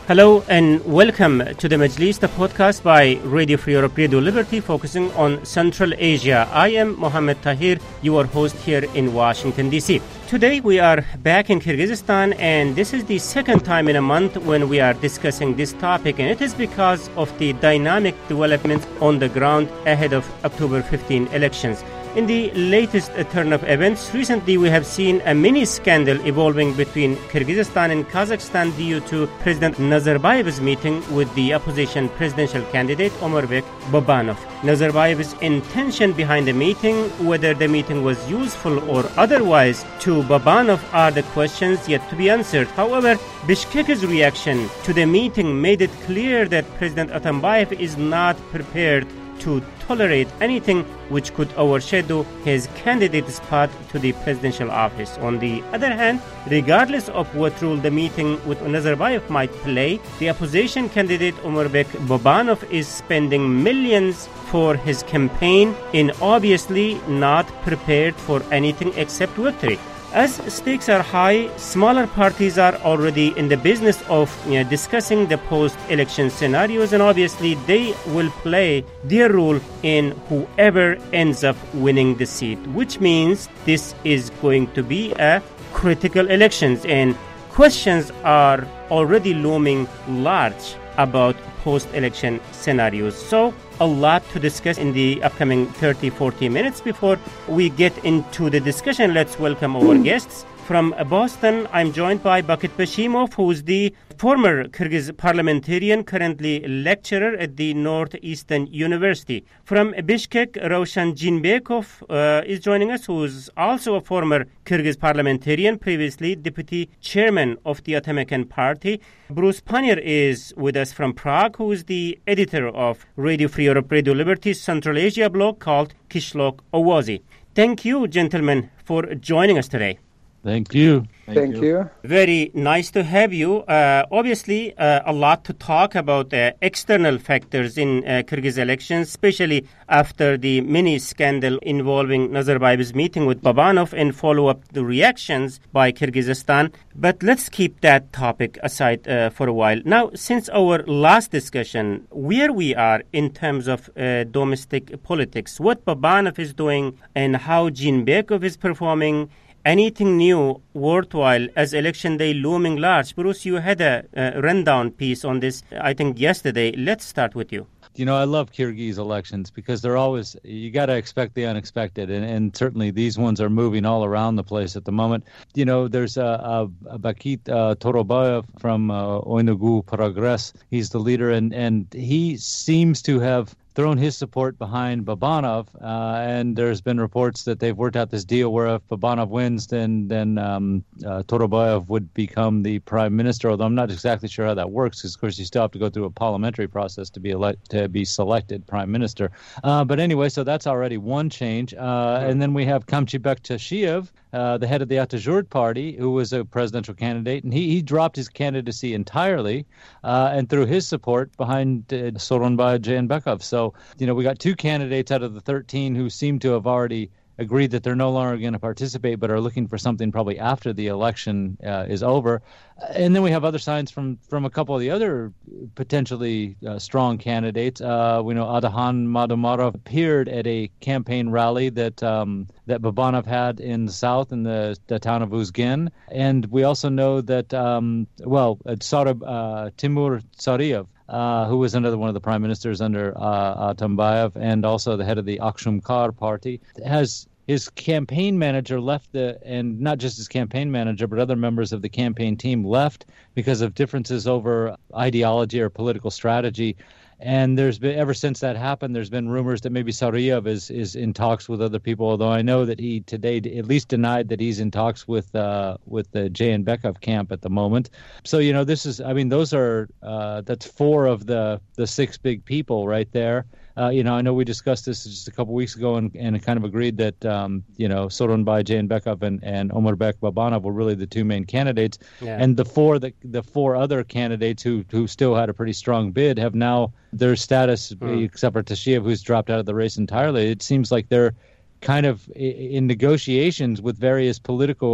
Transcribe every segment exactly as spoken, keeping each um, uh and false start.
Hello and welcome to the Majlis, the podcast by Radio Free Europe, Radio Liberty, focusing on Central Asia. I am Mohammed Tahir, your host here in Washington, D C. Today we are back in Kyrgyzstan, and this is the second time in a month when we are discussing this topic, and it is because of the dynamic developments on the ground ahead of October fifteenth elections. In the latest turn of events, recently we have seen a mini scandal evolving between Kyrgyzstan and Kazakhstan due to President Nazarbayev's meeting with the opposition presidential candidate Omurbek Babanov. Nazarbayev's intention behind the meeting, whether the meeting was useful or otherwise, to Babanov are the questions yet to be answered. However, Bishkek's reaction to the meeting made it clear that President Atambayev is not prepared to tolerate anything which could overshadow his candidate's path to the presidential office. On the other hand, regardless of what role the meeting with Nazarbayev might play, the opposition candidate Omurbek Babanov is spending millions for his campaign and obviously not prepared for anything except victory. As stakes are high, smaller parties are already in the business of you know, discussing the post-election scenarios, and obviously they will play their role in whoever ends up winning the seat, which means this is going to be a critical elections, and questions are already looming large about post-election scenarios. So a lot to discuss in the upcoming thirty to forty minutes. Before we get into the discussion, let's welcome our guests. From Boston, I'm joined by Bakit Bashimov, who is the former Kyrgyz parliamentarian, currently lecturer at the Northeastern University. From Bishkek, Roshan Jinbekov uh, is joining us, who is also a former Kyrgyz parliamentarian, previously deputy chairman of the Atamekan Party. Bruce Panier is with us from Prague, who is the editor of Radio Free Europe, Radio Liberty's Central Asia blog called Kishlok Owazi. Thank you, gentlemen, for joining us today. Thank you. Thank, Thank you. you. Very nice to have you. Uh, obviously, uh, a lot to talk about uh, external factors in uh, Kyrgyz elections, especially after the mini scandal involving Nazarbayev's meeting with Babanov and follow-up the reactions by Kyrgyzstan. But let's keep that topic aside uh, for a while. Now, since our last discussion, where we are in terms of uh, domestic politics, what Babanov is doing and how Jinbekov is performing, anything new worthwhile as election day looming large? Bruce, you had a uh, rundown piece on this, I think, yesterday. Let's start with you. You know, I love Kyrgyz elections because they're always, you got to expect the unexpected. And, and certainly these ones are moving all around the place at the moment. You know, there's a, a, a Bakit uh, Torobayev from uh, Oynugu Progress. He's the leader, and, and he seems to have thrown his support behind Babanov, uh, and there's been reports that they've worked out this deal where if Babanov wins, then then um, uh, Torobayev would become the prime minister. Although I'm not exactly sure how that works, because of course you still have to go through a parliamentary process to be elect to be selected prime minister. Uh, but anyway, so that's already one change. Uh, and then we have Kamchibek Tashiev, uh, the head of the Atatürk party, who was a presidential candidate, and he, he dropped his candidacy entirely uh, and threw his support behind uh, Soronbay Jeenbekov. So, you know, we got two candidates out of the thirteen who seem to have already agreed that they're no longer going to participate, but are looking for something probably after the election uh, is over. And then we have other signs from, from a couple of the other potentially uh, strong candidates. Uh, we know Adahan Madomarov appeared at a campaign rally that um, that Babanov had in the south, in the, the town of Uzgen. And we also know that, um, well, uh, Sarab, uh, Timur Sariev, Uh, who was another one of the prime ministers under uh, Atambayev, and also the head of the Akshumkar party, has his campaign manager left the, and not just his campaign manager, but other members of the campaign team left because of differences over ideology or political strategy. And there's been, ever since that happened, there's been rumors that maybe Sariev is, is in talks with other people, although I know that he today at least denied that he's in talks with uh, with the Jeenbekov camp at the moment. So, you know, this is, I mean, those are, uh, that's four of the, the six big people right there. Uh, you know, I know we discussed this just a couple weeks ago and, and kind of agreed that, um, you know, Soronbay Jeenbekov and, and Omurbek Babanov were really the two main candidates. Yeah. And the four the, the four other candidates who, who still had a pretty strong bid have now their status, mm. except for Tashiev, who's dropped out of the race entirely. It seems like they're kind of in negotiations with various political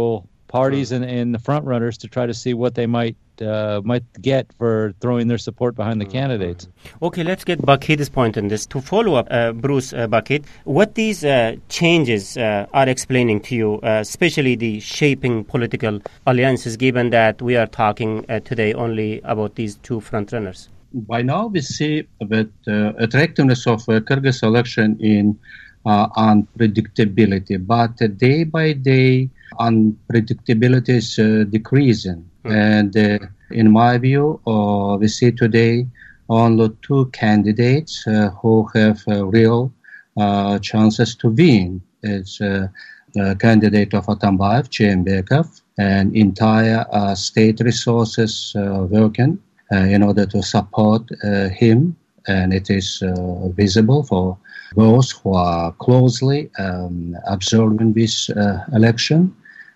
parties and, and the front runners to try to see what they might uh, might get for throwing their support behind the candidates. Okay, let's get Bakit's point on this. To follow up, uh, Bruce uh, Bakit, what these uh, changes uh, are explaining to you, uh, especially the shaping political alliances, given that we are talking uh, today only about these two front runners? By now, we see that uh, attractiveness of uh, Kyrgyz election in uh, unpredictability, but uh, day by day, unpredictability is uh, decreasing. Mm. And uh, in my view, uh, we see today only two candidates uh, who have uh, real uh, chances to win. It's uh, the candidate of Atambayev, Jeenbekov, and entire uh, state resources uh, working uh, in order to support uh, him. And it is uh, visible for those who are closely um, observing this uh, election.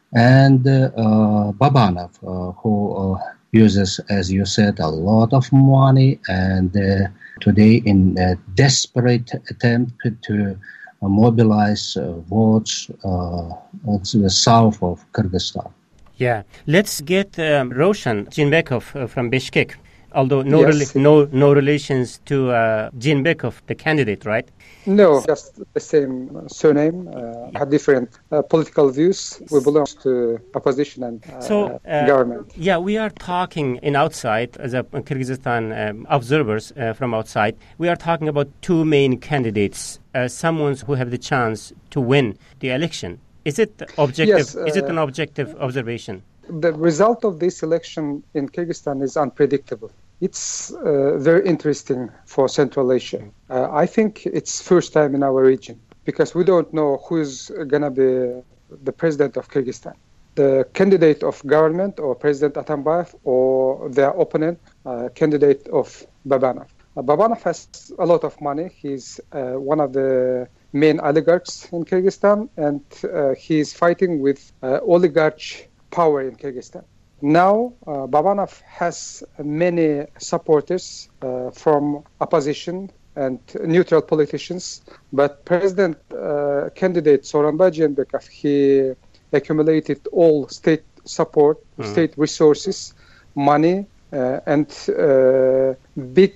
And uh, uh, Babanov, uh, who uh, uses, as you said, a lot of money, and uh, today in a desperate attempt to uh, mobilize uh, votes uh, to the south of Kyrgyzstan. Yeah, let's get um, Roshan Jeenbekov uh, from Bishkek. Although no yes. rela- no no relations to uh, Jeenbekov, the candidate, right? No, just the same surname, uh, have different uh, political views. We belong to opposition and uh, so, uh, government. Yeah, we are talking in outside, as a Kyrgyzstan um, observers uh, from outside, we are talking about two main candidates, uh, someone who have the chance to win the election. Is it objective? Yes, uh, is it an objective observation? The result of this election in Kyrgyzstan is unpredictable. It's uh, very interesting for Central Asia. Uh, I think it's first time in our region because we don't know who's going to be the president of Kyrgyzstan. The candidate of government or President Atambayev or their opponent, uh, candidate of Babanov. Uh, Babanov has a lot of money. He's uh, one of the main oligarchs in Kyrgyzstan, and uh, he's fighting with uh, oligarch power in Kyrgyzstan. Now, uh, Babanov has many supporters uh, from opposition and neutral politicians, but President uh, candidate Sooronbay Jeenbekov, he accumulated all state support, mm. state resources, money, uh, and uh, big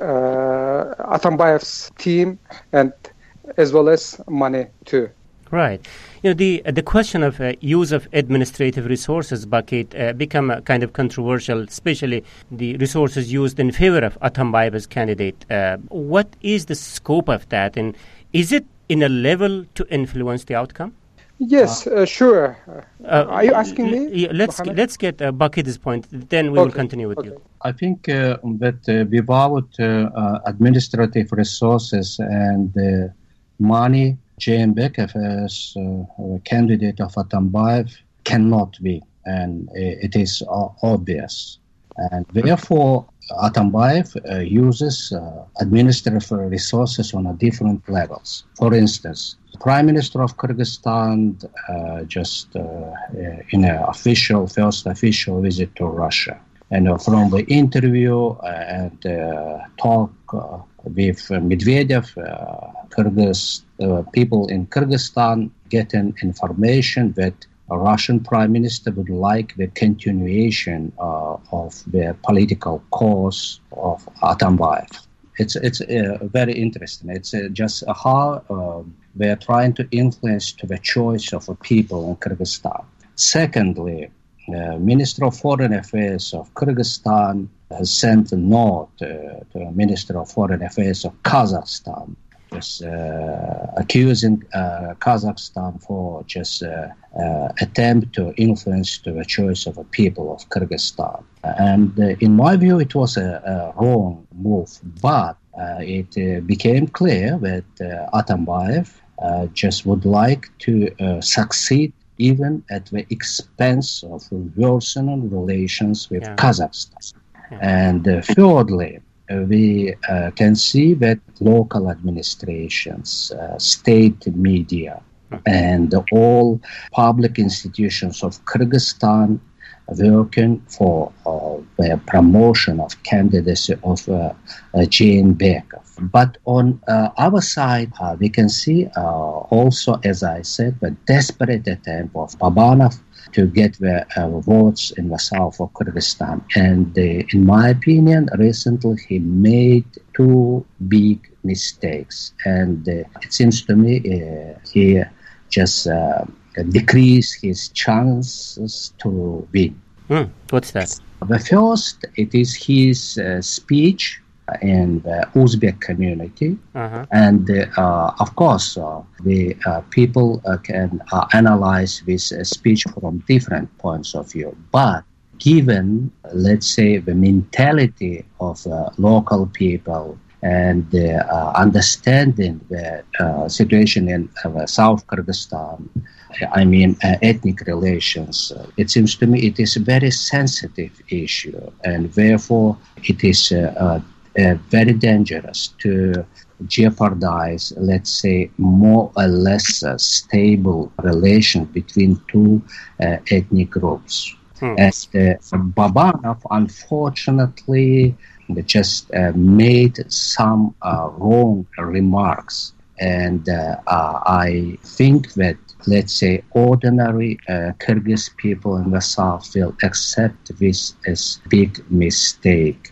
uh, Atambayev's team, and as well as money too. Right. You know, the uh, the question of uh, use of administrative resources, Bakit, uh, become uh, kind of controversial, especially the resources used in favor of Atambayev as candidate. Uh, what is the scope of that, and is it in a level to influence the outcome? Yes, uh, sure. Uh, Are you asking me? Yeah, let's Mohammed? let's get uh, Bakit's point, then we okay. will continue with okay. you. I think uh, that uh, without uh, uh, administrative resources and uh, money, Jeenbekov as uh, a candidate of Atambayev cannot be, and it is uh, obvious. And therefore, Atambayev uh, uses uh, administrative resources on a different levels. For instance, Prime Minister of Kyrgyzstan uh, just uh, in an official, first official visit to Russia. And uh, from the interview and uh, talk uh, with uh, Medvedev, uh, Kyrgyz uh, people in Kyrgyzstan getting information that a Russian Prime Minister would like the continuation uh, of the political course of Atambayev. It's it's uh, very interesting. It's uh, just how uh, they are trying to influence to the choice of the people in Kyrgyzstan. Secondly, Uh, Minister of Foreign Affairs of Kyrgyzstan has sent a note uh, to the Minister of Foreign Affairs of Kazakhstan, just uh, accusing uh, Kazakhstan for just uh, uh, attempt to influence to the choice of the people of Kyrgyzstan. And uh, in my view, it was a, a wrong move, but uh, it uh, became clear that uh, Atambayev uh, just would like to uh, succeed even at the expense of worsening relations with yeah. Kazakhstan. Yeah. And uh, thirdly, uh, we uh, can see that local administrations, uh, state media, mm-hmm. and all public institutions of Kyrgyzstan working for uh, the promotion of candidacy of uh, uh, Jeenbekov. But on uh, our side, uh, we can see uh, also, as I said, the desperate attempt of Babanov to get the uh, votes in the south of Kyrgyzstan. And uh, in my opinion, recently he made two big mistakes. And uh, it seems to me uh, he just uh, decreased his chances to win. Mm, what's that? The first, it is his uh, speech in the Uzbek community. Uh-huh. And uh, of course, uh, the uh, people uh, can uh, analyze this uh, speech from different points of view. But given, let's say, the mentality of uh, local people and the uh, understanding the uh, situation in uh, South Kyrgyzstan, I mean uh, ethnic relations, uh, it seems to me it is a very sensitive issue, and therefore it is uh, uh, uh, very dangerous to jeopardize, let's say, more or less uh, stable relation between two uh, ethnic groups. Hmm. As uh, Babanov, unfortunately, just uh, made some uh, wrong remarks. And uh, uh, I think that, let's say, ordinary uh, Kyrgyz people in the south will accept this as big mistake.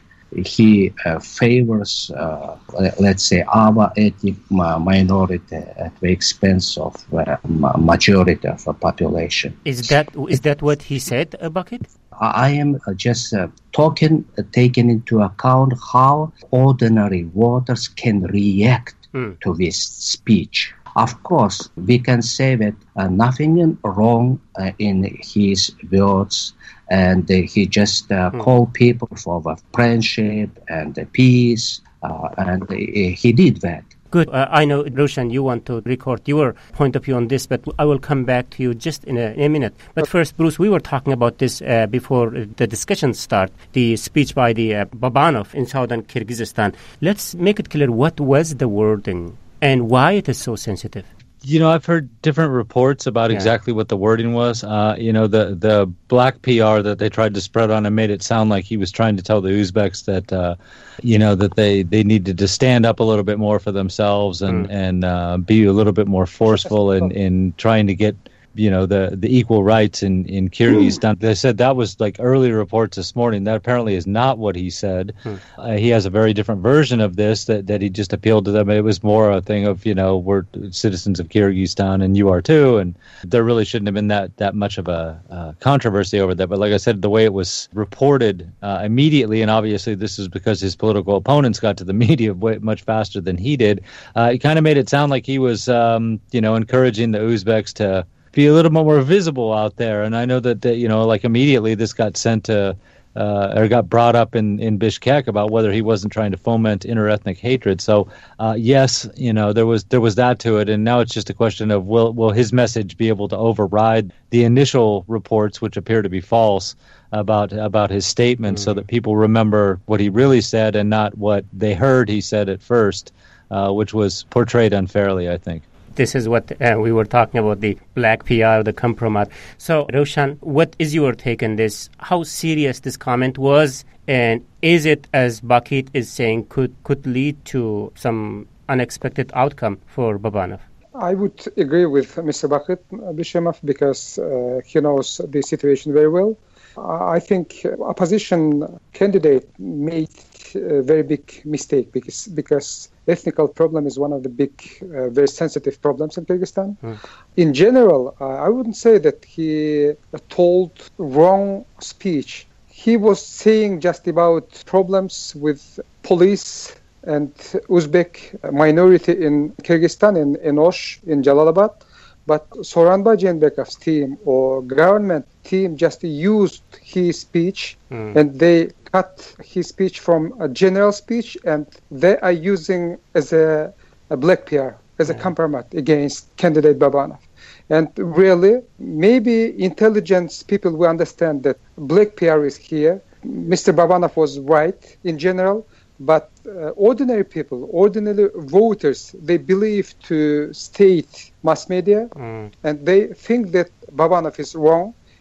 He uh, favors, uh, let's say, our ethnic minority at the expense of the majority of the population. Is that is that what he said about it? I am just uh, talking, uh, taking into account how ordinary voters can react mm. to this speech. Of course, we can say that uh, nothing wrong uh, in his words, and uh, he just uh, mm. called people for the friendship and the peace, uh, and uh, he did that. Good. Uh, I know, Roshan, you want to record your point of view on this, but I will come back to you just in a, in a minute. But first, Bruce, we were talking about this uh, before the discussion started, the speech by the uh, Babanov in southern Kyrgyzstan. Let's make it clear what was the wording and why it is so sensitive. You know, I've heard different reports about yeah. exactly what the wording was. Uh, you know, the, the black P R that they tried to spread on him made it sound like he was trying to tell the Uzbeks that, uh, you know, that they, they needed to stand up a little bit more for themselves and, mm. and uh, be a little bit more forceful in, in trying to get, you know, the, the equal rights in, in Kyrgyzstan. They said that was like early reports this morning. That apparently is not what he said. Hmm. Uh, he has a very different version of this, that, that he just appealed to them. It was more a thing of, you know, we're citizens of Kyrgyzstan and you are too. And there really shouldn't have been that, that much of a uh, controversy over that. But like I said, the way it was reported uh, immediately, and obviously this is because his political opponents got to the media way, much faster than he did, uh, it kind of made it sound like he was, um, you know, encouraging the Uzbeks to be a little bit more visible out there. And I know that, that you know, like immediately this got sent to, uh, or got brought up in, in Bishkek about whether he wasn't trying to foment interethnic hatred. So, uh, yes, you know, there was there was that to it. And now it's just a question of will will his message be able to override the initial reports, which appear to be false, about about his statement, mm-hmm. so that people remember what he really said and not what they heard he said at first, uh, which was portrayed unfairly, I think. This is what uh, we were talking about, the black P R, the compromise. So, Roshan, what is your take on this? How serious this comment was? And is it, as Bakit is saying, could, could lead to some unexpected outcome for Babanov? I would agree with Mister Bakit Bishemov because uh, he knows the situation very well. Uh, I think opposition candidate made a very big mistake because because ethnical problem is one of the big, uh, very sensitive problems in Kyrgyzstan. Mm. In general, uh, I wouldn't say that he uh, told wrong speech. He was saying just about problems with police and Uzbek minority in Kyrgyzstan, in, in Osh, in Jalalabad. But Soranbay Jeenbekov's team or government team just used his speech mm. and they cut his speech from a general speech and they are using as a, a black P R, as a mm. compromise against candidate Babanov. And really, maybe intelligence people will understand that black P R is here. Mister Babanov was right in general, but uh, ordinary people, ordinary voters, they believe to state mass media mm. and they think that Babanov is wrong.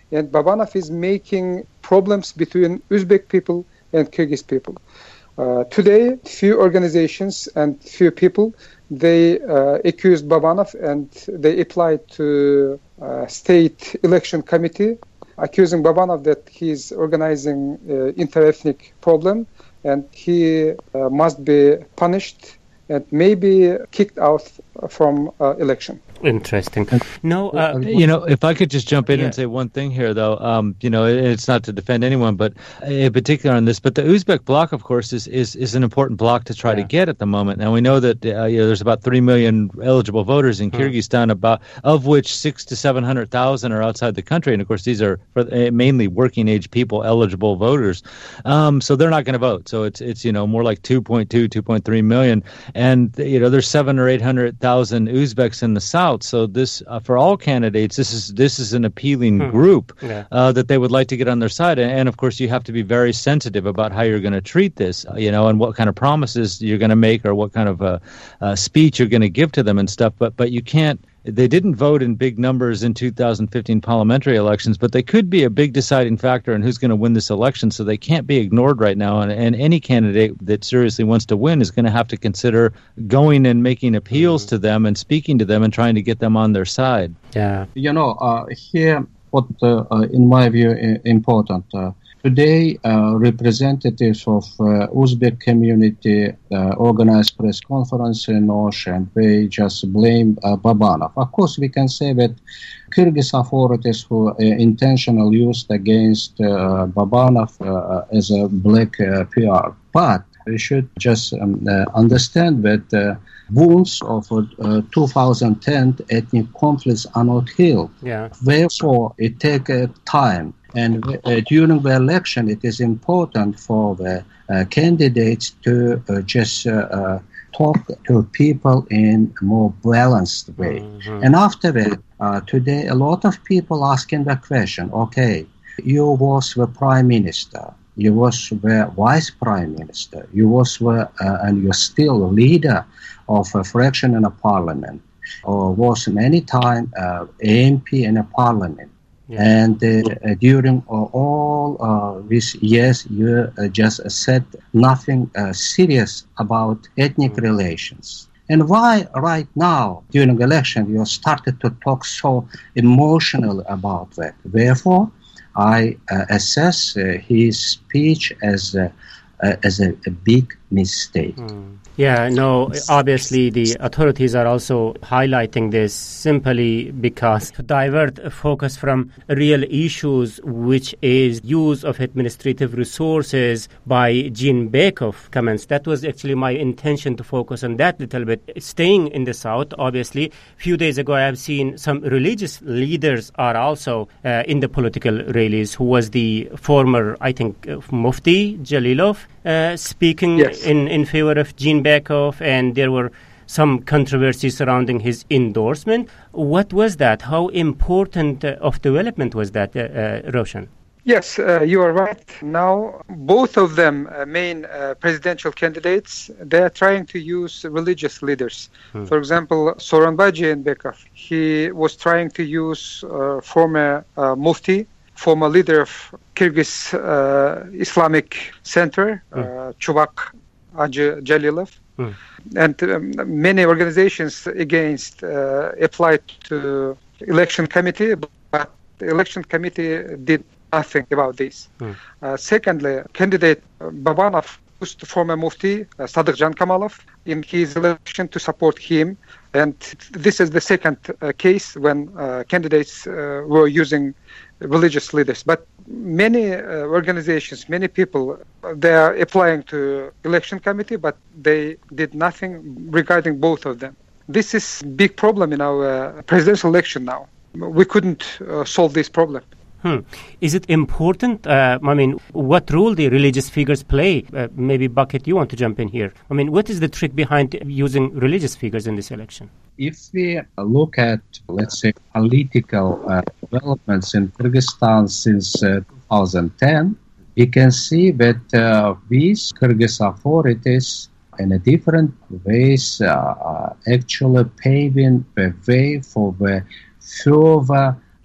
and Babanov is making problems between Uzbek people and Kyrgyz people. Uh, today, few organizations and few people, they uh, accused Babanov and they applied to uh, state election committee, accusing Babanov that he's organizing uh, inter-ethnic problem and he uh, must be punished and maybe kicked out from uh, election. Interesting. No, uh, you know, if I could just jump in yeah. and say one thing here, though, um, you know, it's not to defend anyone, but in particular on this, but the Uzbek bloc, of course, is is, is an important bloc to try yeah. to get at the moment. Now we know that uh, you know, there's about three million eligible voters in Kyrgyzstan, hmm. about of which six to seven hundred thousand are outside the country, and of course these are for, uh, mainly working age people, eligible voters. Um, so they're not going to vote. So it's it's you know more like two point two, two point three million, and you know there's seven or eight hundred thousand Uzbeks in the south. So this, uh, for all candidates, this is this is an appealing hmm. group yeah. uh, that they would like to get on their side. And, and of course, you have to be very sensitive about how you're going to treat this, uh, you know, and what kind of promises you're going to make or what kind of uh, uh, speech you're going to give to them and stuff. But but you can't. They didn't vote in big numbers in two thousand fifteen parliamentary elections, but they could be a big deciding factor in who's going to win this election. So they can't be ignored right now. And, and any candidate that seriously wants to win is going to have to consider going and making appeals mm-hmm. to them and speaking to them and trying to get them on their side. Yeah. You know, uh, here, what, uh, uh, in my view, is important. Uh, Today, uh, representatives of uh, Uzbek community uh, organized press conference in Osh and they just blame uh, Babanov. Of course, we can say that Kyrgyz authorities who uh, intentionally used against uh, Babanov uh, as a black uh, P R. But we should just um, uh, understand that uh, wounds of uh, two thousand ten ethnic conflicts are not healed. Yeah. Therefore, it takes uh, time. And uh, during the election, it is important for the uh, candidates to uh, just uh, uh, talk to people in a more balanced way. Mm-hmm. And after that, uh, today, a lot of people asking the question, okay, you was the prime minister, you was the vice prime minister, you was the, uh, and you're still a leader of a fraction in a parliament, or was many time uh, A M P in a parliament. Yeah. And uh, uh, during uh, all uh, these years, you uh, just said nothing uh, serious about ethnic mm-hmm. relations. And why right now, during election, you started to talk so emotional about that? Therefore, I uh, assess uh, his speech as a, uh, as a, a big mistake. Mm. Yeah, no, obviously the authorities are also highlighting this simply because to divert focus from real issues, which is use of administrative resources by Jeenbekov comments. That was actually my intention to focus on that little bit. Staying in the south, obviously, a few days ago I have seen some religious leaders are also uh, in the political rallies, who was the former, I think, uh, Mufti Jalilov, uh, speaking yes. in, in favor of Jeenbekov, and there were some controversy surrounding his endorsement. What was that? How important uh, of development was that, uh, uh, Roshan? Yes, uh, you are right. Now, both of them, uh, main uh, presidential candidates, they are trying to use religious leaders. Hmm. For example, Soronbay Jeenbekov, he was trying to use uh, former uh, Mufti, former leader of Kyrgyz uh, Islamic Center, hmm. uh, Chubak Hacı Jalilov. Hmm. And um, many organizations against uh, applied to election committee, but the election committee did nothing about this. Hmm. Uh, secondly, candidate Babanov used former Mufti uh, Sadıkjan Kamalov in his election to support him, and this is the second uh, case when uh, candidates uh, were using religious leaders. But many uh, organizations, many people, they are applying to election committee, but they did nothing regarding both of them. This is a big problem in our presidential election now. We couldn't uh, solve this problem. Hmm. Is it important? Uh, I mean, what role the religious figures play? Uh, maybe Bucket, you want to jump in here. I mean, what is the trick behind using religious figures in this election? If we look at, let's say, political uh, developments in Kyrgyzstan since uh, two thousand ten, we can see that uh, these Kyrgyz authorities, in a different ways, uh, are actually paving the way for the further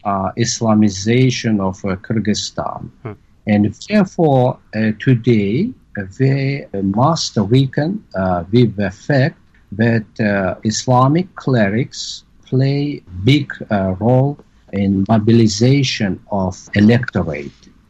uh, Islamization of uh, Kyrgyzstan. Hmm. And therefore, uh, today, uh, they must reckon uh, with the fact that uh, Islamic clerics play big uh, role in mobilization of electorate.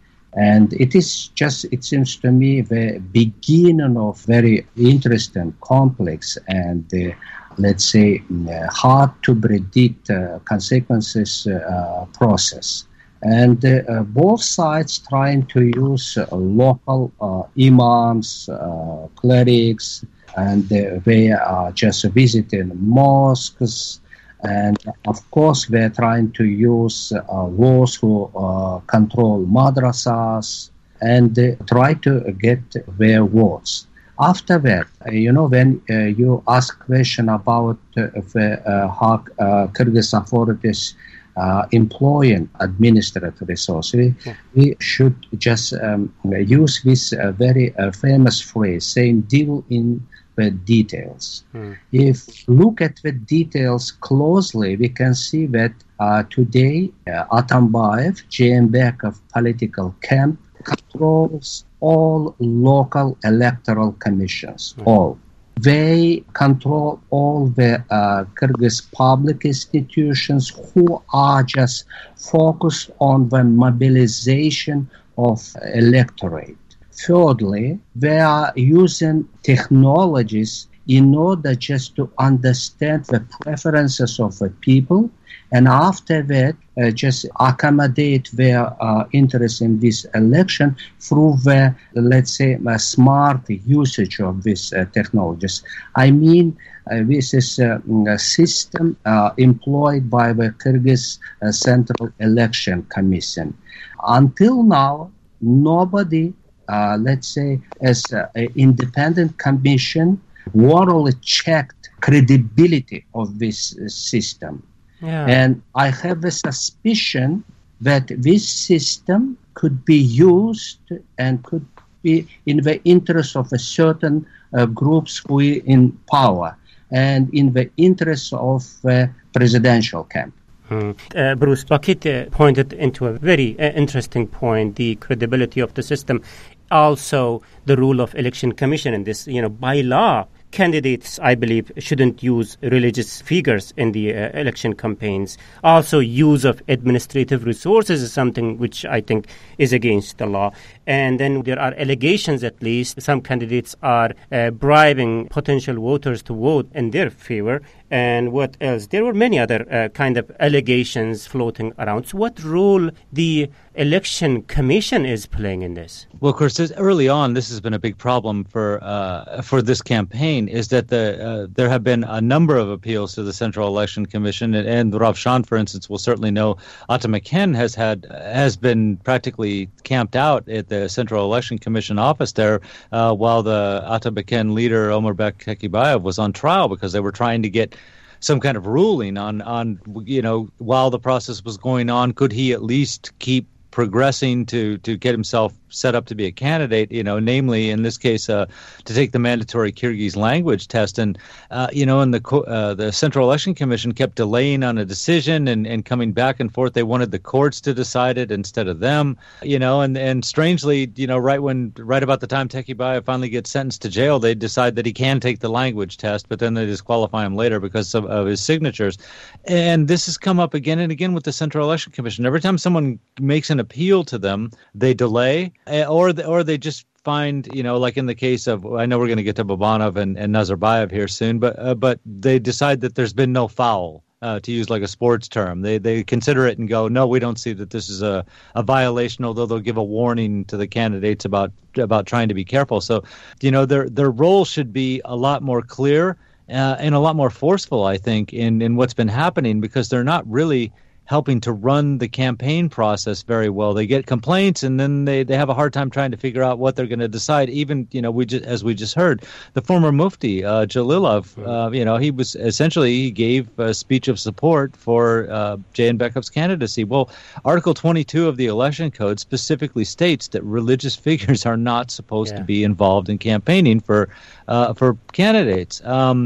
And it is just, it seems to me, the beginning of very interesting, complex, and uh, let's say uh, hard to predict uh, consequences uh, process. And uh, both sides trying to use uh, local uh, imams, uh, clerics, and uh, they are just visiting mosques. And of course, they're trying to use uh, those who uh, control madrasas and uh, try to get their votes. After that, uh, you know, when uh, you ask question about uh, the, uh, how uh, Kyrgyz authorities uh, employing administrative resources, yeah. we should just um, use this uh, very uh, famous phrase saying, deal in the details. Hmm. If look at the details closely, we can see that uh, today uh, Atambayev, Jeenbekov political camp, controls all local electoral commissions, hmm. all. They control all the uh, Kyrgyz public institutions who are just focused on the mobilization of electorate. Thirdly, they are using technologies in order just to understand the preferences of the people, and after that, uh, just accommodate their uh, interest in this election through the, let's say, a smart usage of these uh, technologies. I mean, uh, this is uh, a system uh, employed by the Kyrgyz uh, Central Election Commission. Until now, nobody Uh, let's say, as uh, an independent commission, morally checked credibility of this uh, system. Yeah. And I have a suspicion that this system could be used and could be in the interest of a certain uh, groups who are in power and in the interest of uh, presidential camp. Hmm. Uh, Bruce Bakit uh, pointed into a very uh, interesting point, the credibility of the system. Also, the rule of election commission in this, you know, by law, candidates, I believe, shouldn't use religious figures in the uh, election campaigns. Also, use of administrative resources is something which I think is against the law. And then there are allegations, at least, some candidates are uh, bribing potential voters to vote in their favor. And what else? There were many other uh, kind of allegations floating around. So what role the election commission is playing in this? Well, of course, this, early on, this has been a big problem for uh, for this campaign, is that the uh, there have been a number of appeals to the Central Election Commission, and, and Ravshan, for instance, will certainly know Atamakhen has had has been practically camped out at the Central Election Commission office there uh, while the Atamakhen leader, Omurbek Tekibayev, was on trial because they were trying to get some kind of ruling on, on, you know, while the process was going on, could he at least keep progressing to, to get himself set up to be a candidate, you know, namely in this case uh, to take the mandatory Kyrgyz language test. And, uh, you know, and the uh, the Central Election Commission kept delaying on a decision and, and coming back and forth. They wanted the courts to decide it instead of them, you know, and, and strangely, you know, right when right about the time Tekibayev finally gets sentenced to jail, they decide that he can take the language test, but then they disqualify him later because of, of his signatures. And this has come up again and again with the Central Election Commission. Every time someone makes an appeal to them, they delay. Or the, or they just find, you know, like in the case of, I know we're going to get to Babanov and, and Nazarbayev here soon, but uh, but they decide that there's been no foul, uh, to use like a sports term. They they consider it and go, no, we don't see that this is a, a violation, although they'll give a warning to the candidates about about trying to be careful. So, you know, their their role should be a lot more clear uh, and a lot more forceful, I think, in, in what's been happening, because they're not really helping to run the campaign process very well. They get complaints, and then they, they have a hard time trying to figure out what they're going to decide. Even, you know, we just, as we just heard, the former Mufti, uh, Jalilov, uh, you know, he was essentially, he gave a speech of support for uh, Jeenbekov's candidacy. Well, Article twenty-two of the Election Code specifically states that religious figures are not supposed yeah. to be involved in campaigning for uh, for candidates. Um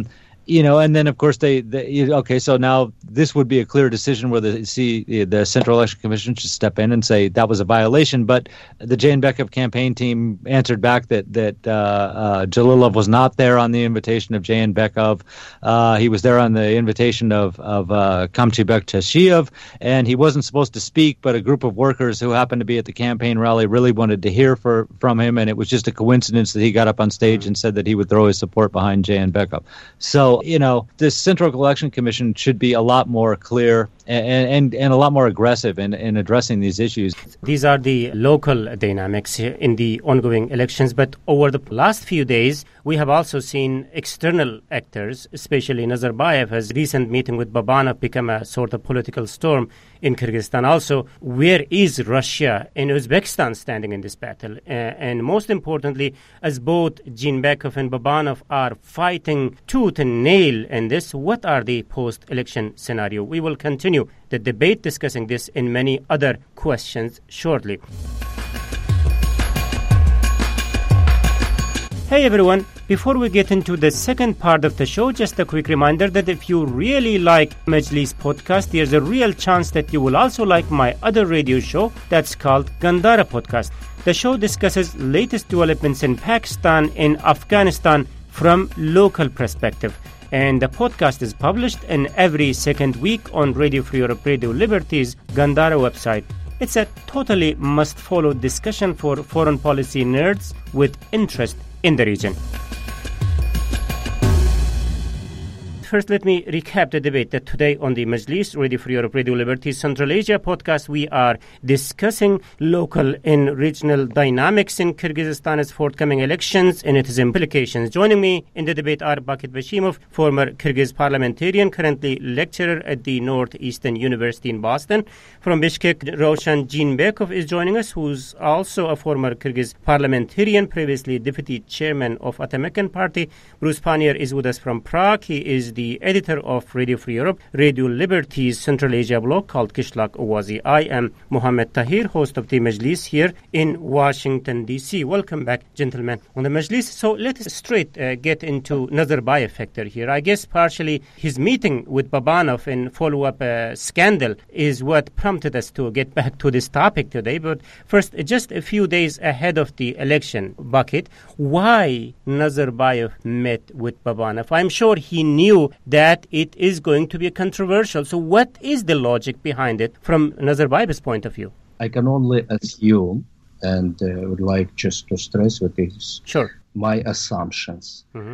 you know, and then of course they, they okay, so now this would be a clear decision where the see the Central Election Commission should step in and say that was a violation. But the Jayinbekov campaign team answered back that that uh, uh, Jalilov was not there on the invitation of Jayinbekov. Uh, he was there on the invitation of of uh, Kamchibek Tashiev, and he wasn't supposed to speak. But a group of workers who happened to be at the campaign rally really wanted to hear for, from him, and it was just a coincidence that he got up on stage and said that he would throw his support behind Jayinbekov. So, you know, this Central Election Commission should be a lot more clear and and, and a lot more aggressive in, in addressing these issues. These are the local dynamics in the ongoing elections, but over the last few days, we have also seen external actors, especially Nazarbayev, has recent meeting with Babanov become a sort of political storm in Kyrgyzstan. Also, where is Russia and Uzbekistan standing in this battle? Uh, and most importantly, as both Jayinbekov and Babanov are fighting tooth and nail in this, what are the post-election scenario? We will continue the debate discussing this and many other questions shortly. Hey everyone, before we get into the second part of the show, just a quick reminder that if you really like Majlis podcast, there's a real chance that you will also like my other radio show that's called Gandhara Podcast. The show discusses latest developments in Pakistan and Afghanistan from local perspective. And the podcast is published in every second week on Radio Free Europe, Radio Liberty's Gandhara website. It's a totally must-follow discussion for foreign policy nerds with interest in the region. First, let me recap the debate that today on the Majlis, Radio Free Europe, Radio Liberty Central Asia podcast, we are discussing local and regional dynamics in Kyrgyzstan's forthcoming elections and its implications. Joining me in the debate are Bakit Bashimov, former Kyrgyz parliamentarian, currently lecturer at the Northeastern University in Boston. From Bishkek, Roshan Jayinbekov is joining us, who's also a former Kyrgyz parliamentarian, previously deputy chairman of Atamekan Party. Bruce Panier is with us from Prague. He is the the editor of Radio Free Europe, Radio Liberty's Central Asia blog called Kishlak Owazi. I am Mohammed Tahir, host of the Majlis here in Washington, D C. Welcome back, gentlemen, on the Majlis. So let's straight uh, get into Nazarbayev factor here. I guess partially his meeting with Babanov and follow-up uh, scandal is what prompted us to get back to this topic today. But first, just a few days ahead of the election, Bakit, why Nazarbayev met with Babanov? I'm sure he knew that it is going to be controversial. So what is the logic behind it from Nazarbayev's point of view? I can only assume, and uh, would like just to stress with this, sure. my assumptions. Mm-hmm.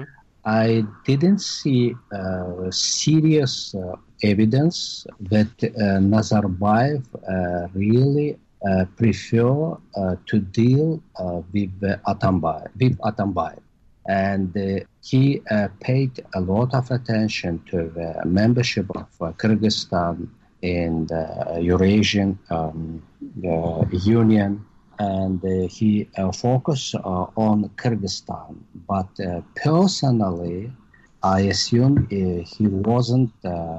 I didn't see uh, serious uh, evidence that uh, Nazarbayev uh, really uh, prefer uh, to deal uh, with uh, Atambayev, with Atambayev. And uh, he uh, paid a lot of attention to the membership of uh, Kyrgyzstan in the Eurasian um, uh, Union, and uh, he uh, focused uh, on Kyrgyzstan. But uh, personally, I assume uh, he wasn't uh,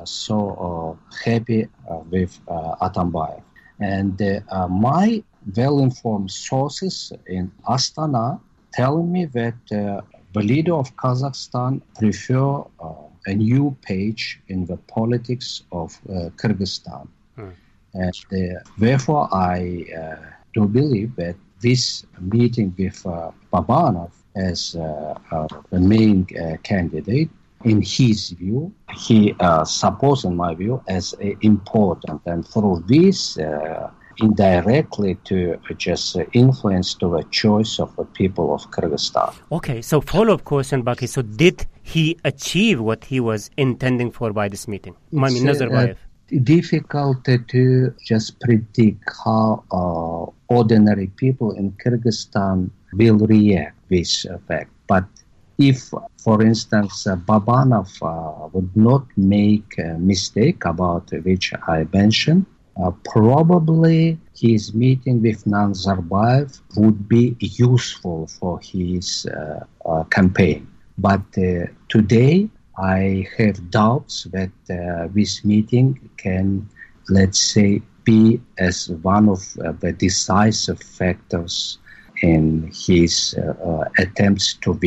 so uh, happy uh, with uh, Atambayev. And uh, uh, my well-informed sources in Astana telling me that uh, the leader of Kazakhstan prefer uh, a new page in the politics of uh, Kyrgyzstan. Hmm. And uh, therefore, I uh, do believe that this meeting with uh, Babanov as uh, uh, the main uh, candidate, in his view, he uh, supports, in my view, as uh, important. And through this, uh, indirectly to just influence to the choice of the people of Kyrgyzstan. Okay, so follow-up question, Baki. So did he achieve what he was intending for by this meeting? It's, I mean, Nazarbayev. Uh, difficult to just predict how uh, ordinary people in Kyrgyzstan will react this fact. But if, for instance, uh, Babanov uh, would not make a mistake about which I mentioned, Uh, probably his meeting with Nazarbayev would be useful for his uh, uh, campaign. But uh, today, I have doubts that uh, this meeting can, let's say, be as one of uh, the decisive factors in his uh, uh, attempts to win.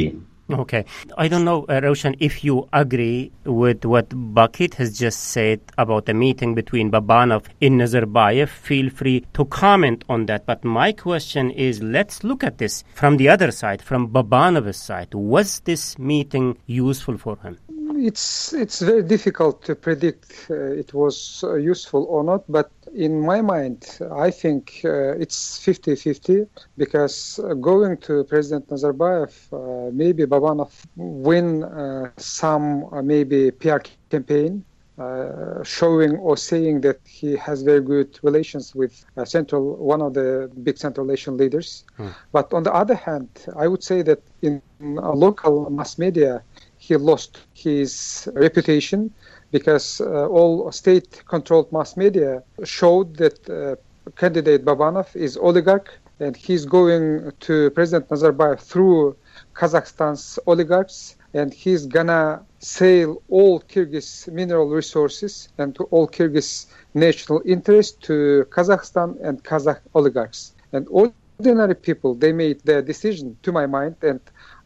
Okay. I don't know, uh, Roshan, if you agree with what Bakit has just said about the meeting between Babanov and Nazarbayev. Feel free to comment on that. But my question is, let's look at this from the other side, from Babanov's side. Was this meeting useful for him? It's it's very difficult to predict uh, it was uh, useful or not, but in my mind, I think uh, it's fifty-fifty, because uh, going to President Nazarbayev, uh, maybe Babanov win uh, some uh, maybe P R campaign, uh, showing or saying that he has very good relations with uh, Central, one of the big Central Asian leaders. Hmm. But on the other hand, I would say that in uh, local mass media, he lost his reputation, because uh, all state-controlled mass media showed that uh, candidate Babanov is oligarch, and he's going to President Nazarbayev through Kazakhstan's oligarchs, and he's gonna sell all Kyrgyz mineral resources and to all Kyrgyz national interests to Kazakhstan and Kazakh oligarchs. And ordinary people, they made their decision, to my mind, and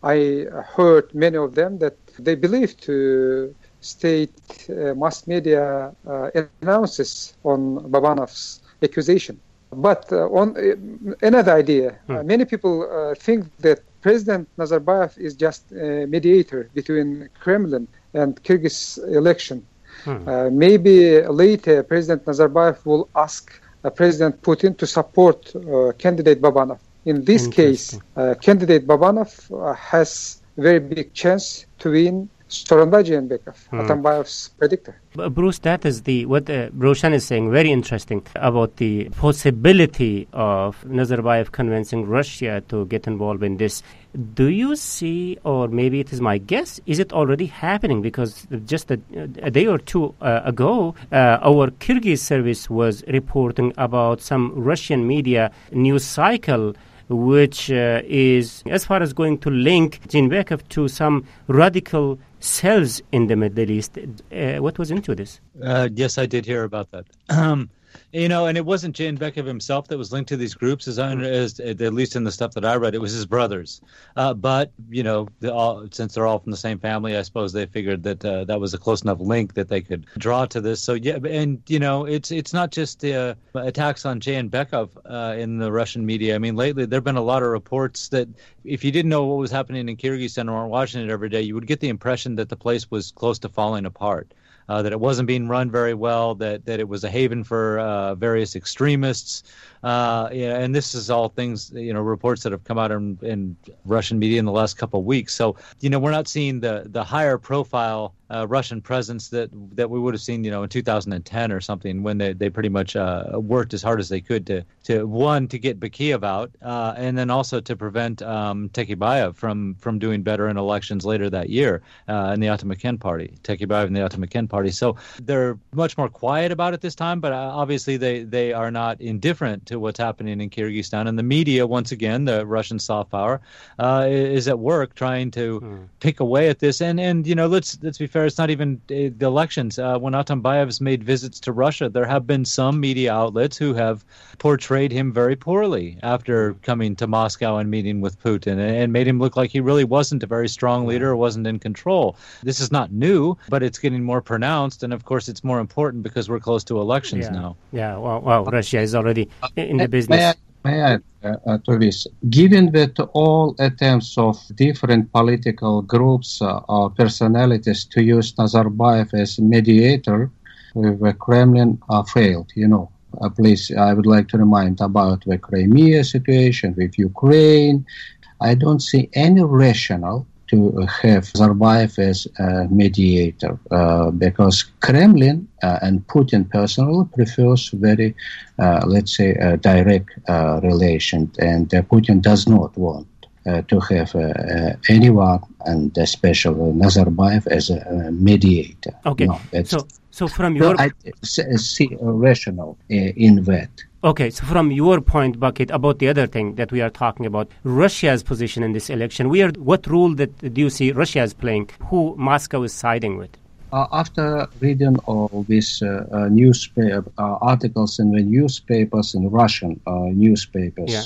I heard many of them that they believe to state uh, mass media uh, announces on Babanov's accusation. But uh, on uh, another idea, hmm. uh, many people uh, think that President Nazarbayev is just a mediator between Kremlin and Kyrgyz election. Hmm. Uh, maybe later President Nazarbayev will ask uh, President Putin to support uh, candidate Babanov. In this case, uh, candidate Babanov uh, has very big chance to win Soronbay Jeenbekov, hmm. Atambayev's predictor. Bruce, that is the what uh, Roshan is saying, very interesting, about the possibility of Nazarbayev convincing Russia to get involved in this. Do you see, or maybe it is my guess, is it already happening? Because just a, a day or two uh, ago, uh, our Kyrgyz service was reporting about some Russian media news cycle which uh, is, as far as going to link Jeenbekov to some radical cells in the Middle East. Uh, what was into this? Uh, yes, I did hear about that. Um, you know, and it wasn't Jeenbekov himself that was linked to these groups, as, I, as at least in the stuff that I read, it was his brothers. Uh, but, you know, all, since they're all from the same family, I suppose they figured that uh, that was a close enough link that they could draw to this. So, yeah, and, you know, it's it's not just the uh, attacks on Jeenbekov uh, in the Russian media. I mean, lately there have been a lot of reports that if you didn't know what was happening in Kyrgyzstan or watching it every day, you would get the impression that the place was close to falling apart. Uh, that it wasn't being run very well, that, that it was a haven for uh, various extremists. Uh, yeah, and this is all things, you know, reports that have come out in, in Russian media in the last couple of weeks. So, you know, we're not seeing the, the higher profile uh, Russian presence that that we would have seen, you know, in two thousand ten or something, when they, they pretty much uh, worked as hard as they could to, to one, to get Bakiev out, uh, and then also to prevent um, Tekibayev from, from doing better in elections later that year uh, in the Atamakhen party, Tekibayev in the Atamakhen party. So they're much more quiet about it this time, but uh, obviously they, they are not indifferent to what's happening in Kyrgyzstan. And the media, once again, the Russian soft power, uh, is at work trying to mm. pick away at this. And, and you know, let's let's be fair, it's not even uh, the elections. Uh, when Atambayev has made visits to Russia, there have been some media outlets who have portrayed him very poorly after coming to Moscow and meeting with Putin, and, and made him look like he really wasn't a very strong leader or wasn't in control. This is not new, but it's getting more pronounced. And of course, it's more important because we're close to elections yeah. now. Yeah, well, well, Russia is already in the business. May I, may I add uh, to this? Given that all attempts of different political groups uh, or personalities to use Nazarbayev as mediator with the Kremlin uh, failed, you know. Uh, please, I would like to remind about the Crimea situation with Ukraine. I don't see any rationale to have Nazarbayev as a mediator uh, because Kremlin uh, and Putin personally prefers very, uh, let's say, a direct uh, relation, and uh, Putin does not want uh, to have uh, uh, anyone, and especially Nazarbayev, as a, a mediator. Okay, no, so so from your I see a rationale uh, in that. Okay, so from your point, Bakit, about the other thing that we are talking about, Russia's position in this election, we are, what role that do you see Russia is playing? Who Moscow is siding with? Uh, after reading all these uh, uh, newspaper uh, articles in the newspapers, in Russian uh, newspapers, yeah.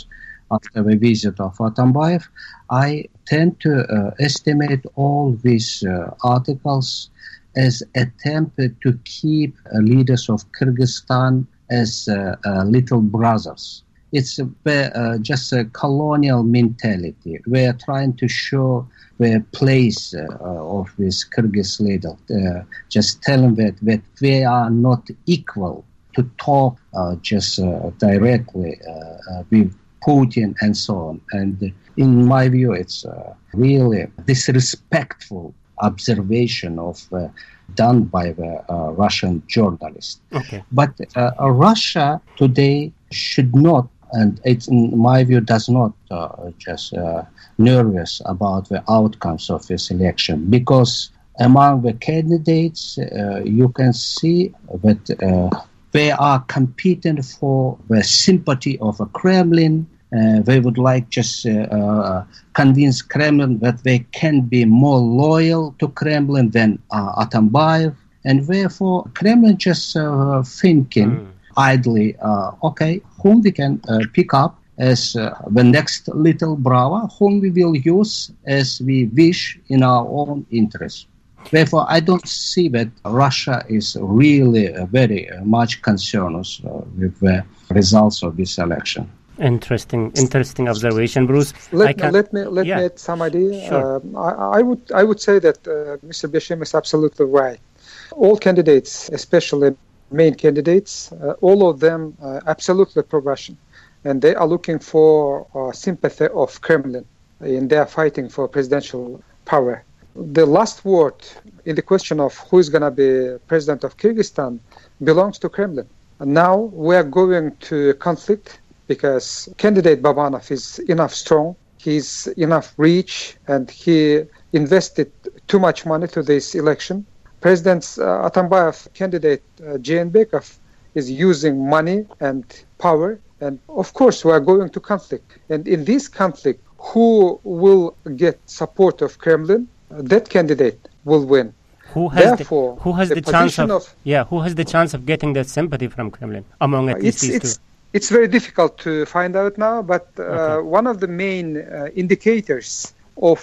after the visit of Atambayev. I tend to uh, estimate all these uh, articles as attempted to keep uh, leaders of Kyrgyzstan as uh, uh, little brothers. It's uh, just a colonial mentality. We are trying to show the place uh, of this Kyrgyz leader, uh, just telling that, that they are not equal to talk uh, just uh, directly uh, uh, with Putin and so on. And in my view, it's uh, really disrespectful observation of uh, done by the uh, Russian journalist. Okay. But uh, Russia today should not, and it, in my view, does not uh, just uh, nervous about the outcomes of this election, because among the candidates, uh, you can see that uh, they are competing for the sympathy of the Kremlin. Uh, they would like just uh, uh, convince Kremlin that they can be more loyal to Kremlin than uh, Atambayev, and therefore Kremlin just uh, thinking mm. idly, uh, okay, whom we can uh, pick up as uh, the next little brother, whom we will use as we wish in our own interest. Therefore, I don't see that Russia is really uh, very uh, much concerned uh, with the results of this election. Interesting, interesting observation, Bruce. Let, I can, let me let yeah. me add some idea. Sure. Uh, I, I would I would say that uh, Mister Beshem is absolutely right. All candidates, especially main candidates, uh, all of them uh, absolutely pro-Russian, and they are looking for uh, sympathy of Kremlin, and they are fighting for presidential power. The last word in the question of who is going to be president of Kyrgyzstan belongs to Kremlin. And now we are going to conflict, because candidate Babanov is enough strong, he's enough reach, and he invested too much money to this election. President uh, Atambayev candidate uh, Jeenbekov is using money and power, and of course we are going to conflict. And in this conflict, who will get support of Kremlin, uh, that candidate will win. Who has Therefore, the, who has the, the chance of, of yeah who has the chance of getting that sympathy from Kremlin among at least it's, these it's, two? It's very difficult to find out now, but uh, okay. one of the main uh, indicators of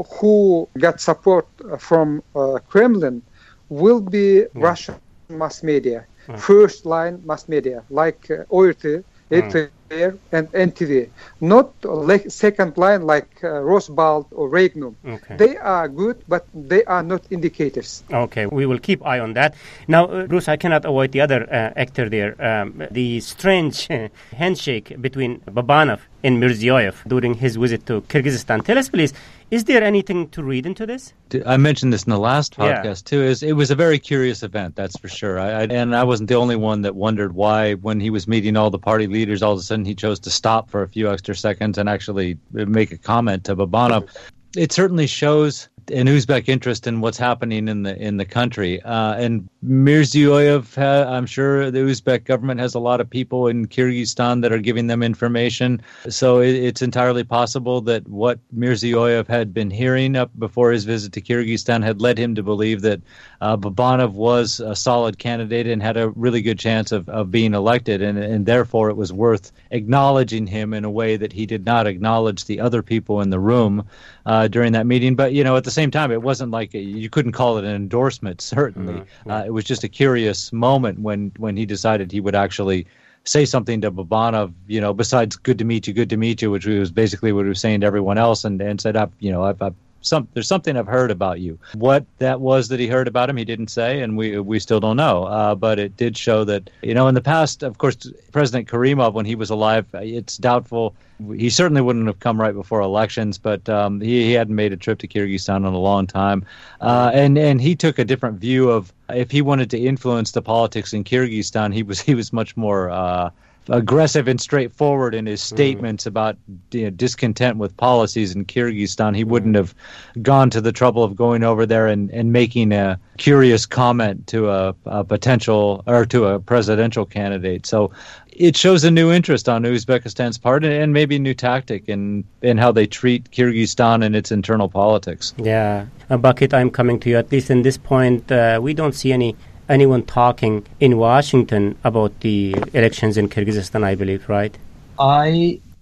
who got support from uh, Kremlin will be yeah. Russian mass media, yeah. first line mass media like uh, O R T, R T R, and N T V, not like second line like uh, Rosbalt or Regnum. Okay. They are good, but they are not indicators. Okay, we will keep eye on that. Now, uh, Bruce, I cannot avoid the other uh, actor there, um, the strange uh, handshake between Babanov and Mirziyoyev during his visit to Kyrgyzstan. Tell us, please, is there anything to read into this? I mentioned this in the last podcast, yeah. too. Is It was a very curious event, that's for sure. I, I, and I wasn't the only one that wondered why, when he was meeting all the party leaders, all of a sudden he chose to stop for a few extra seconds and actually make a comment to Babanov. It certainly shows an Uzbek interest in what's happening in the in the country. Uh, and Mirziyoyev, ha- I'm sure the Uzbek government has a lot of people in Kyrgyzstan that are giving them information. So it, it's entirely possible that what Mirziyoyev had been hearing up before his visit to Kyrgyzstan had led him to believe that uh, Babanov was a solid candidate and had a really good chance of, of being elected. And, and therefore it was worth acknowledging him in a way that he did not acknowledge the other people in the room uh, during that meeting. But, you know, at the same time, it wasn't like a, you couldn't call it an endorsement, certainly. Mm-hmm. Uh, it was just a curious moment when, when he decided he would actually say something to Babanov, you know, besides good to meet you, good to meet you, which was basically what he was saying to everyone else, and, and said, I've, you know, I've, I've some, there's something I've heard about you. What that was that he heard about him, he didn't say, and we we still don't know. Uh, but it did show that, you know, in the past, of course, President Karimov, when he was alive, it's doubtful. He certainly wouldn't have come right before elections, but um, he, he hadn't made a trip to Kyrgyzstan in a long time. Uh, and, and he took a different view of, if he wanted to influence the politics in Kyrgyzstan, he was he was much more uh, aggressive and straightforward in his statements mm. about, you know, discontent with policies in Kyrgyzstan. He mm. wouldn't have gone to the trouble of going over there and, and making a curious comment to a, a potential or to a presidential candidate. So it shows a new interest on Uzbekistan's part, and maybe a new tactic in, in how they treat Kyrgyzstan and its internal politics. Yeah. Uh, Bakit, I'm coming to you. At least in this point, uh, we don't see any anyone talking in Washington about the elections in Kyrgyzstan, I believe, right? I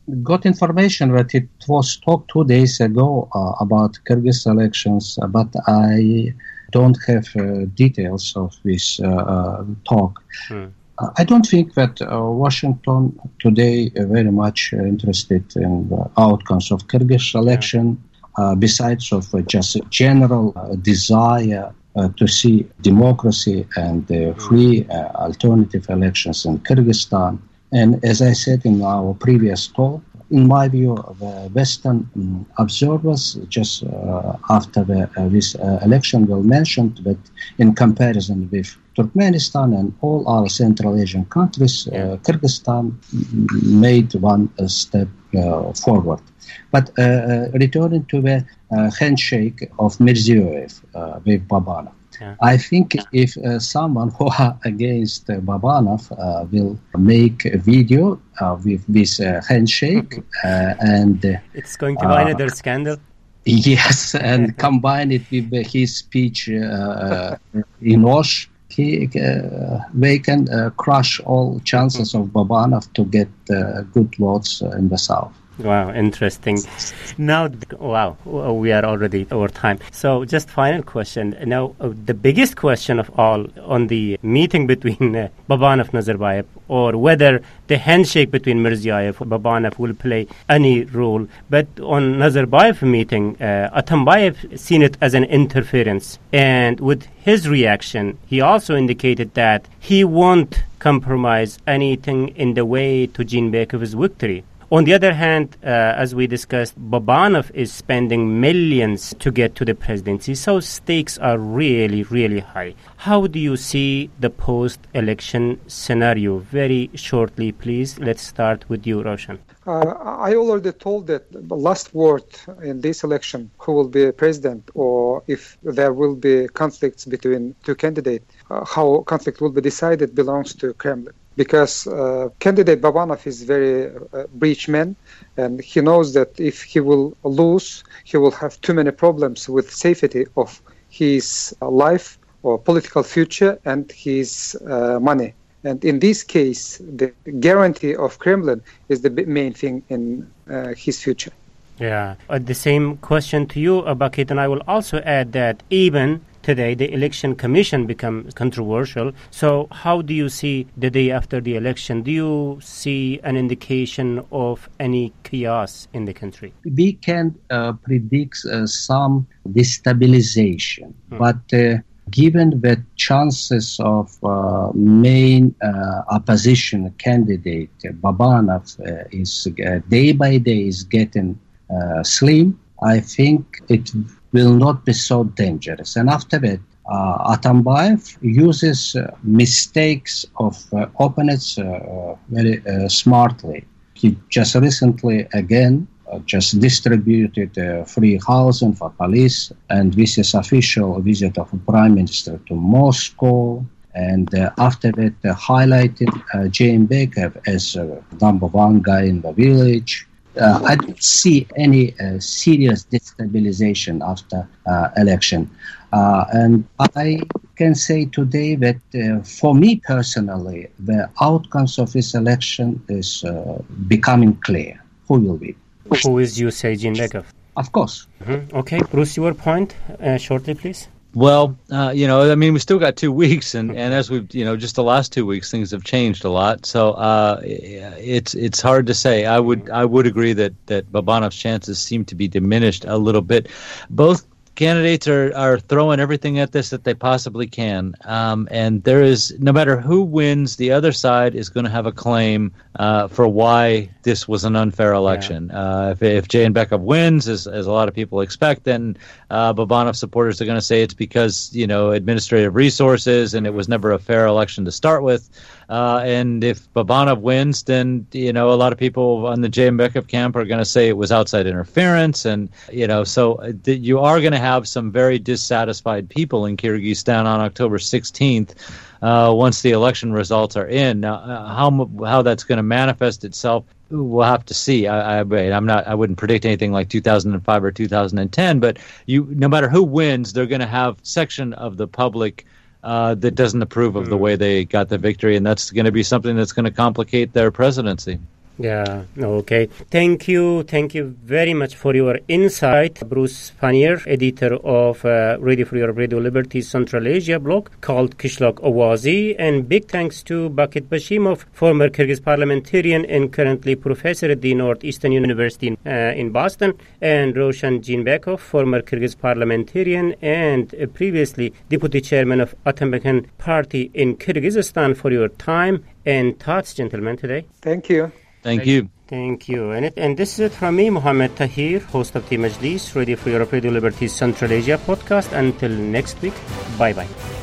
got information that it was talked two days ago uh, about Kyrgyz elections, uh, but I don't have uh, details of this uh, uh, talk. Hmm. Uh, I don't think that uh, Washington today is very much uh, interested in the outcomes of Kyrgyz election, yeah. uh, besides of uh, just a general uh, desire uh, to see democracy and uh, free uh, alternative elections in Kyrgyzstan. And as I said in our previous talk, in my view, the Western um, observers just uh, after the, uh, this uh, election will mention that in comparison with Turkmenistan and all our Central Asian countries, uh, Kyrgyzstan made one uh, step uh, forward. But uh, uh, returning to the uh, handshake of Mirziyoyev uh, with Babanov, yeah. I think if uh, someone who are against uh, Babanov uh, will make a video uh, with this uh, handshake uh, and... Uh, it's going to be uh, another scandal. Yes, and combine it with uh, his speech uh, in Osh, he, uh, they can uh, crush all chances of Babanov to get uh, good votes uh, in the south. Wow, interesting. Now, wow, we are already over time. So just final question. Now, uh, the biggest question of all on the meeting between uh, Babanov and Nazarbayev, or whether the handshake between Mirziyoyev and Babanov will play any role. But on Nazarbayev meeting, uh, Atambayev seen it as an interference. And with his reaction, he also indicated that he won't compromise anything in the way to Jeenbekov's victory. On the other hand, uh, as we discussed, Babanov is spending millions to get to the presidency, so stakes are really, really high. How do you see the post-election scenario? Very shortly, please. Let's start with you, Roshan. Uh, I already told that the last word in this election, who will be president, or if there will be conflicts between two candidates, uh, how conflict will be decided belongs to Kremlin. Because uh, candidate Babanov is very uh, breach man, and he knows that if he will lose, he will have too many problems with safety of his uh, life or political future and his uh, money. And in this case, the guarantee of Kremlin is the main thing in uh, his future. Yeah. Uh, the same question to you, Bakit, and I will also add that even today, the election commission becomes controversial. So how do you see the day after the election? Do you see an indication of any chaos in the country? We can uh, predict uh, some destabilization, hmm. but uh, given the chances of uh, main uh, opposition candidate, Babanov, uh, is uh, day by day is getting uh, slim, I think it will not be so dangerous. And after that, uh, Atambayev uses uh, mistakes of uh, opponents uh, very uh, smartly. He just recently, again, uh, just distributed uh, free housing for police, and this is official visit of the Prime Minister to Moscow. And uh, after that, uh, highlighted uh, Jeenbekov as uh, number one guy in the village. Uh, I don't see any uh, serious destabilization after uh, election. Uh, and I can say today that uh, for me personally, the outcomes of this election is uh, becoming clear. Who will be? Who is you say, Jeenbekov? Of course. Mm-hmm. Okay, Bruce, your point, uh, shortly, please. Well, uh, you know, I mean, we still got two weeks, and, and as we've, you know, just the last two weeks, things have changed a lot. So uh, it's it's hard to say. I would I would agree that that Babanov's chances seem to be diminished a little bit. Both candidates are, are throwing everything at this that they possibly can, um, and there is, no matter who wins, the other side is going to have a claim uh, for why this was an unfair election. Yeah. Uh, if if Jeenbekov wins, as as a lot of people expect, then uh, Babanov supporters are going to say it's because, you know, administrative resources and it was never a fair election to start with. Uh, and if Babanov wins, then, you know, a lot of people on the Jeenbekov camp are going to say it was outside interference. And, you know, so th- you are going to have some very dissatisfied people in Kyrgyzstan on October sixteenth uh, once the election results are in. Now, uh, how how that's going to manifest itself, we'll have to see. I, I, I'm not. I wouldn't predict anything like two thousand five or two thousand ten. But you, no matter who wins, they're going to have section of the public Uh, that doesn't approve of the way they got the victory, and that's going to be something that's going to complicate their presidency. Yeah, okay. Thank you. Thank you very much for your insight, Bruce Pannier, editor of uh, Radio Free Europe, Radio Liberty Central Asia blog called Qishloq Owazi. And big thanks to Bakit Bashimov, former Kyrgyz parliamentarian and currently professor at the Northeastern University uh, in Boston, and Roshan Jinbekov, former Kyrgyz parliamentarian and uh, previously deputy chairman of Atambakan Party in Kyrgyzstan, for your time and thoughts, gentlemen, today. Thank you. Thank you. Thank you. And, it, and this is it from me, Mohammed Tahir, host of the Majlis, Radio Free Europe, Radio Liberty Central Asia podcast. Until next week, bye-bye.